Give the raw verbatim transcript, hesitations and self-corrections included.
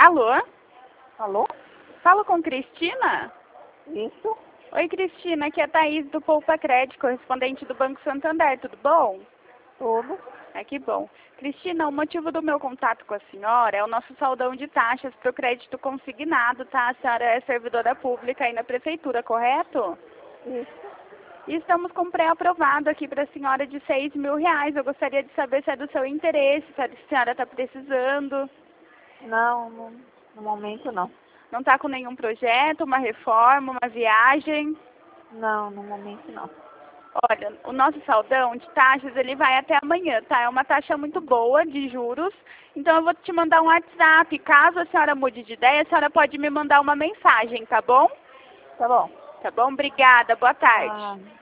Alô? Alô? Falo com Cristina? Isso? Oi, Cristina, aqui é a Thaís do Poupa Crédito, correspondente do Banco Santander, tudo bom? Tudo. É que bom. Cristina, o motivo do meu contato com a senhora é o nosso saldão de taxas para o crédito consignado, tá? A senhora é servidora pública aí na prefeitura, correto? Isso. E estamos com pré-aprovado aqui para a senhora de seis mil reais. Eu gostaria de saber se é do seu interesse, se a senhora está precisando. Não, no, no momento não. Não está com nenhum projeto, uma reforma, uma viagem? Não, no momento não. Olha, o nosso saldão de taxas, ele vai até amanhã, tá? É uma taxa muito boa de juros. Então eu vou te mandar um WhatsApp. Caso a senhora mude de ideia, a senhora pode me mandar uma mensagem, tá bom? Tá bom. Tá bom? Obrigada. Boa tarde. Ah.